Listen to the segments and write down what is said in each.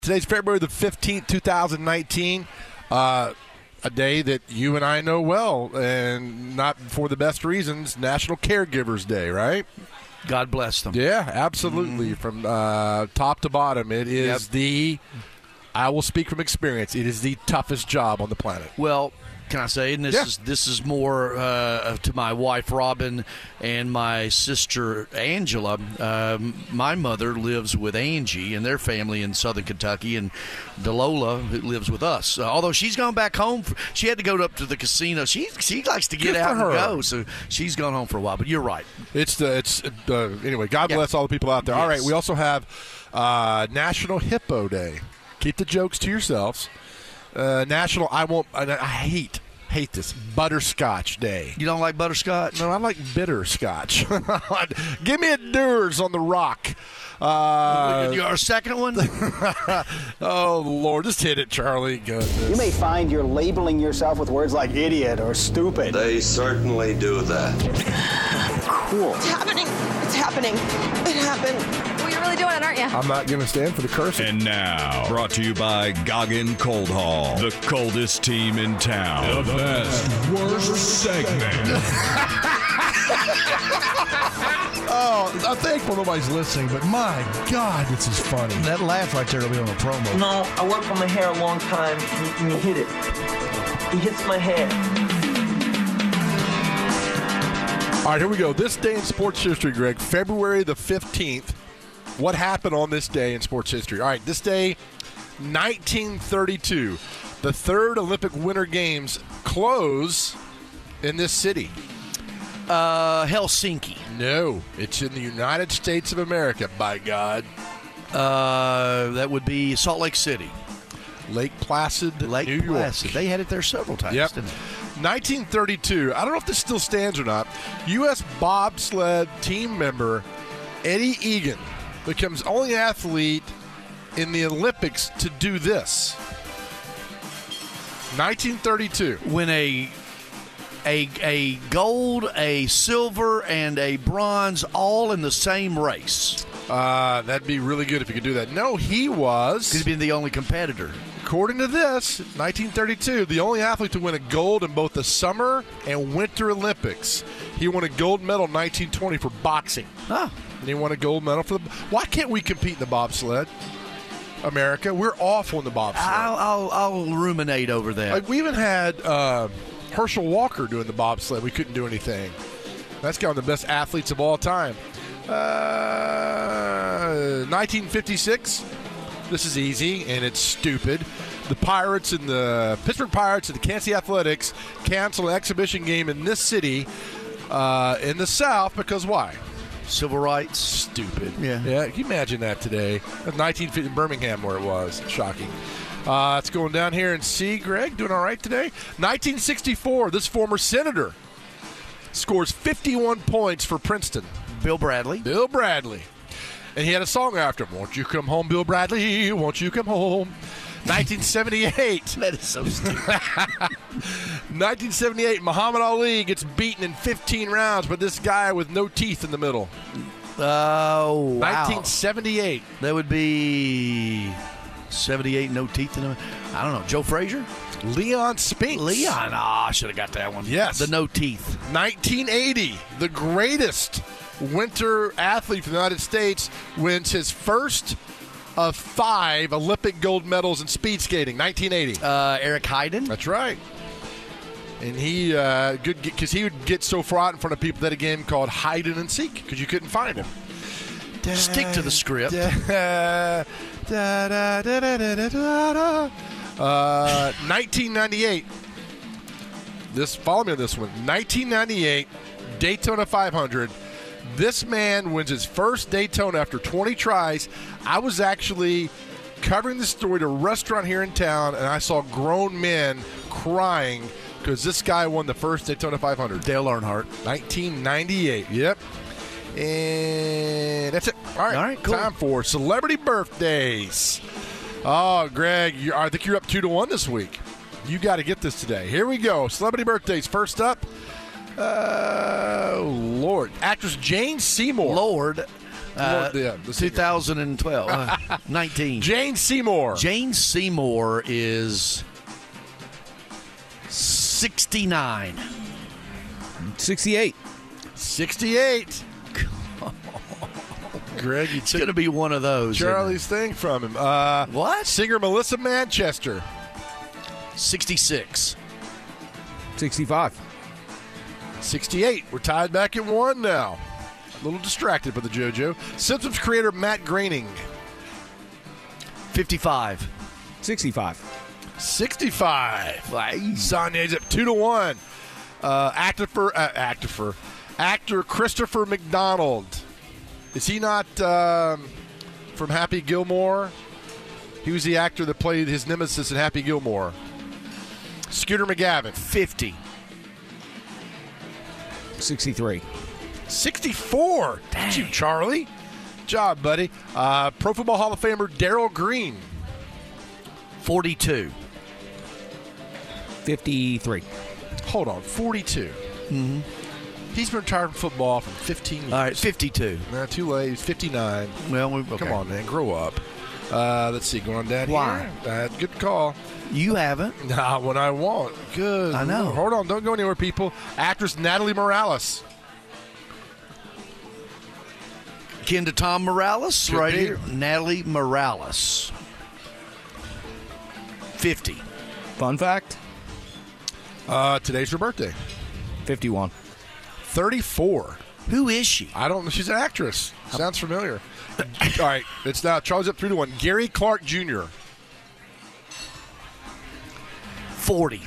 Today's February the 15th, 2019. A day that you and I know well, and not for the best reasons. National Caregivers Day, right? God bless them. Yeah, absolutely. From top to bottom, it is I will speak from experience, it is the toughest job on the planet. Well, can I say, and this is more to my wife Robin and my sister Angela. My mother lives with Angie and their family in Southern Kentucky, and Delola, who lives with us. Although she's gone back home, she had to go up to the casino. She likes to get out and go, so she's gone home for a while. But you're right. Anyway. God bless all the people out there. Yes. All right, we also have National Hippo Day. Keep the jokes to yourselves. National I hate this, Butterscotch Day. You don't like butterscotch? No, I like bitter scotch. Give me a Deers on the rock. Our second one? Oh, Lord, just hit it, Charlie. Goodness. You may find you're labeling yourself with words like idiot or stupid. They certainly do that. Cool. It's happening. It's happening. It happened. Well, you're really doing it, aren't you? I'm not going to stand for the cursing. And now, brought to you by Goggin Cold Hall, the coldest team in town. The best, worst segment. Oh, I'm thankful nobody's listening, but my God, this is funny. That laugh right there will be on the promo. No, I worked on my hair a long time, and he hit it. He hits my hair. All right, here we go. This day in sports history, Greg, February the 15th. What happened on this day in sports history? All right, this day, 1932. The third Olympic Winter Games close in this city. Helsinki. No, it's in the United States of America, by God. That would be Salt Lake City. Lake Placid, Lake New Placid. York. They had it there several times, didn't they? 1932. I don't know if this still stands or not. U.S. bobsled team member Eddie Egan becomes only athlete in the Olympics to do this. 1932. When a gold, a silver, and a bronze all in the same race. That'd be really good if you could do that. No, he was. He's been the only competitor. According to this, 1932, the only athlete to win a gold in both the Summer and Winter Olympics. He won a gold medal in 1920 for boxing. Oh. And he won a gold medal for the... Why can't we compete in the bobsled? America, we're awful in the bobsled. I'll ruminate over that. Like, we even had Herschel Walker doing the bobsled. We couldn't do anything. That's one of the best athletes of all time. 1956. This is easy, and it's stupid. The Pittsburgh Pirates and the Kansas City Athletics cancel an exhibition game in this city in the South because why? Civil rights. Stupid. Yeah. Can you imagine that today? That's 1950 in Birmingham where it was. Shocking. It's going down here and see Greg doing all right today. 1964, this former senator scores 51 points for Princeton. Bill Bradley. And he had a song after him. Won't you come home, Bill Bradley? Won't you come home? 1978. That is so stupid. 1978, Muhammad Ali gets beaten in 15 rounds by this guy with no teeth in the middle. Oh, wow. 1978. That would be 78, no teeth in them. I don't know. Joe Frazier? Leon Spinks. Leon. I should have got that one. Yes. The no teeth. 1980, the greatest winter athlete from the United States wins his first of 5 Olympic gold medals in speed skating. 1980. Eric Heiden. That's right. And he because he would get so far out in front of people that a game called hide and seek because you couldn't find him. Stick to the script. 1998. Follow me on this one. 1998 Daytona 500. This man wins his first Daytona after 20 tries. I was actually covering the story at a restaurant here in town, and I saw grown men crying because this guy won the first Daytona 500. Dale Earnhardt. 1998. Yep. And that's it. All right, cool. Time for celebrity birthdays. Oh, Greg, I think you're up 2-1 this week. You got to get this today. Here we go. Celebrity birthdays. First up, Lord. Actress Jane Seymour. Lord. The 2012. 19. Jane Seymour. Jane Seymour is 69. 68. 68. Greg, you It's going to be one of those. Charlie's thing from him. What? Singer Melissa Manchester. 66. 65. 68. We're tied back at 1 now. A little distracted by the JoJo. Simpsons creator Matt Groening. 55. 65. 65. Sonya's up 2-1. Actor Christopher McDonald. Is he not from Happy Gilmore? He was the actor that played his nemesis in Happy Gilmore. Scooter McGavin. 50. 63. 64. Thank you, Charlie. Good job, buddy. Pro Football Hall of Famer Darryl Green. 42. 53. Hold on, 42. Mm-hmm. He's been retired from football for 15 years. All right, 52. No, too late. He's 59. Well, okay. Come on, man. Grow up. Let's see. Going down Why? here. Good call. You haven't. Nah, when I want. Good. I know. Hold on. Don't go anywhere, people. Actress Natalie Morales. Kin to Tom Morales, Could right be. here. Natalie Morales. 50. Fun fact? Today's her birthday. 51. 34. Who is she? I don't know. She's an actress. Sounds familiar. All right. It's now Charlie's up 3-1. Gary Clark Jr. 40.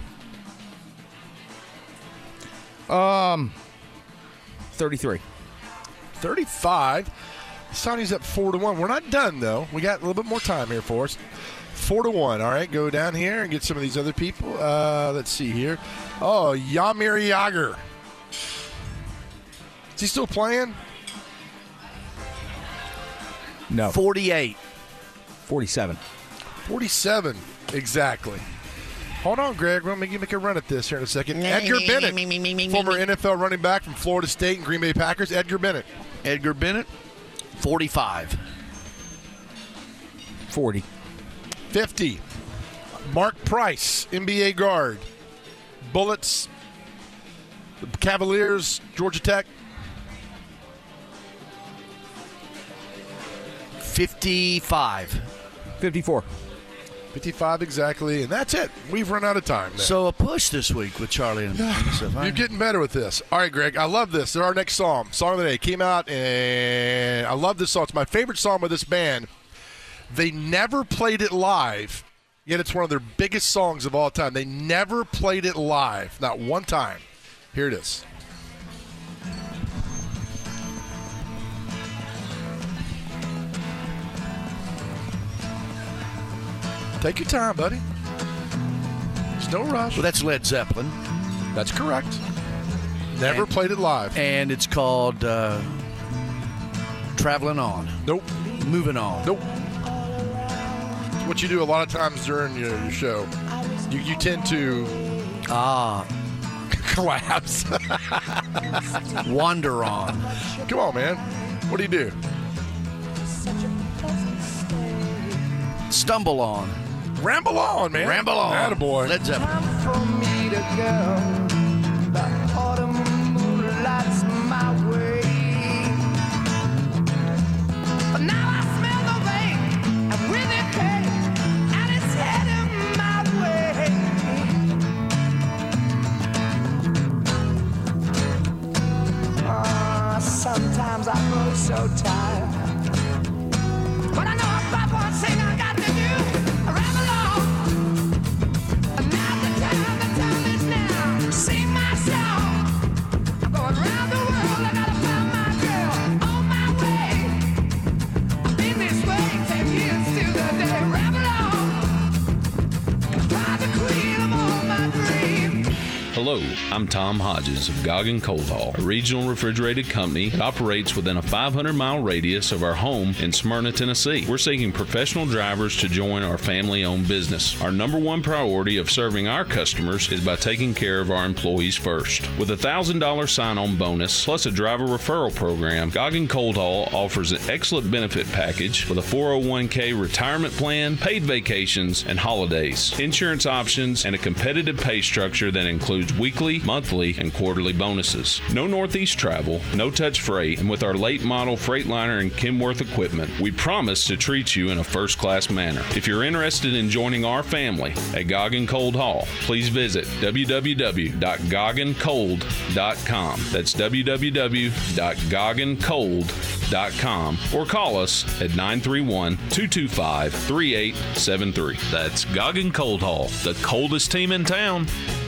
33. 35. Sonny's up 4-1. We're not done, though. We got a little bit more time here for us. 4-1. All right, go down here and get some of these other people. Let's see here. Oh, Jaromir Jagr. Is he still playing? No. 48. 47. 47. Exactly. Hold on, Greg. We'll make a run at this here in a second. Edgar Bennett, former NFL running back from Florida State and Green Bay Packers. Edgar Bennett. 45. 40. 50. Mark Price, NBA guard. Bullets, the Cavaliers, Georgia Tech. 55. 54. 55 exactly, and that's it. We've run out of time now. So a push this week with Charlie and myself. You're getting better with this. All right, Greg, I love this. Our next song of the day, came out, and I love this song. It's my favorite song by this band. They never played it live, yet it's one of their biggest songs of all time. They never played it live, not one time. Here it is. Take your time, buddy. There's no rush. Well, that's Led Zeppelin. That's correct. Never played it live. And it's called Traveling On. Nope. Moving On. Nope. It's what you do a lot of times during your show. You tend to collapse. Wander On. Come on, man. What do you do? Stumble On. Ramble on, man. Ramble On. Attaboy. Led Zeppelin. For me to go, the autumn moonlights my way. But now I smell the rain, and with it came, and it's heading my way. Sometimes I grow so tired, but I know I've got one thing I got to do. Ramble on. See Hello, I'm Tom Hodges of Goggin Cold Haul, a regional refrigerated company that operates within a 500-mile radius of our home in Smyrna, Tennessee. We're seeking professional drivers to join our family-owned business. Our number one priority of serving our customers is by taking care of our employees first. With a $1,000 sign-on bonus plus a driver referral program, Goggin Cold Haul offers an excellent benefit package with a 401k retirement plan, paid vacations, and holidays, insurance options, and a competitive pay structure that includes weekly, monthly, and quarterly bonuses. No Northeast travel, no touch freight, and with our late model Freightliner and Kenworth equipment, we promise to treat you in a first-class manner. If you're interested in joining our family at Goggin Cold Haul, please visit www.goggincold.com. That's www.goggincold.com or call us at 931-225-3873. That's Goggin Cold Haul, the coldest team in town.